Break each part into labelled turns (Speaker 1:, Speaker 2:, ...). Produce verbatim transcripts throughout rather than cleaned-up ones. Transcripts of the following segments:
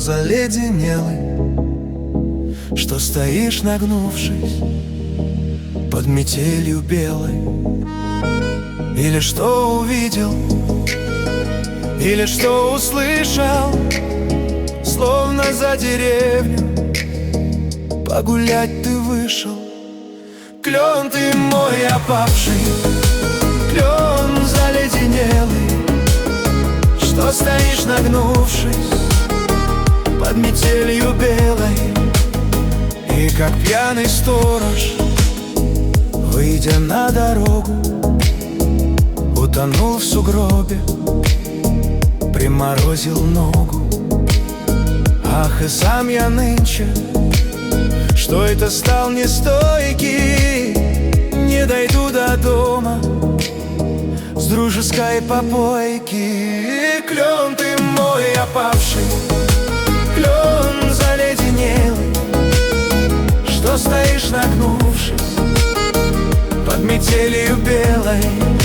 Speaker 1: заледенелый, что стоишь, нагнувшись под метелью белой. Или что увидел, или что услышал, словно за деревню погулять ты вышел. Клен ты мой опавший, клен заледенелый, что стоишь, нагнувшись под метелью белой. И как пьяный сторож, выйдя на дорогу, утонул в сугробе, приморозил ногу. Ах, и сам я нынче, что это стал нестойкий, не дойду до дома с дружеской попойки. Клен ты мой опавший, клен заледенелый, что стоишь, нагнувшись под метелью белой.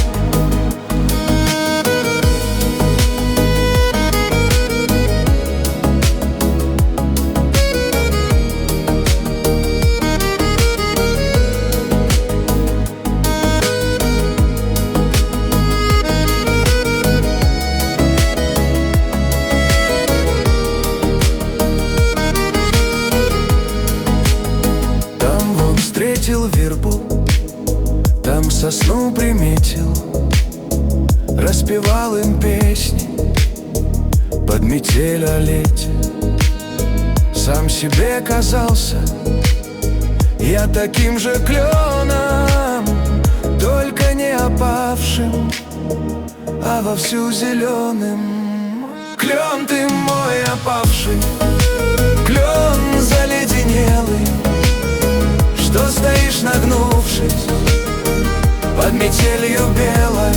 Speaker 1: Встретил вербу, там сосну приметил, распевал им песни под метель о лете. Сам себе казался я таким же кленом, только не опавшим, а вовсю зеленым. Клен ты мой опавший, клен заледенелый, что стоишь, нагнувшись под метелью белой.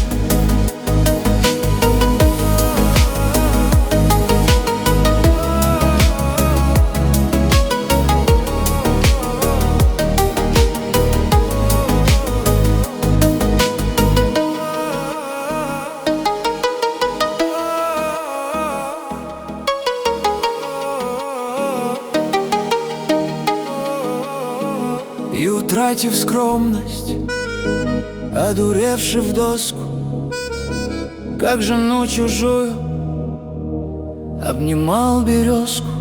Speaker 1: И, утратив скромность, одуревши в доску, как жену чужую, обнимал березку.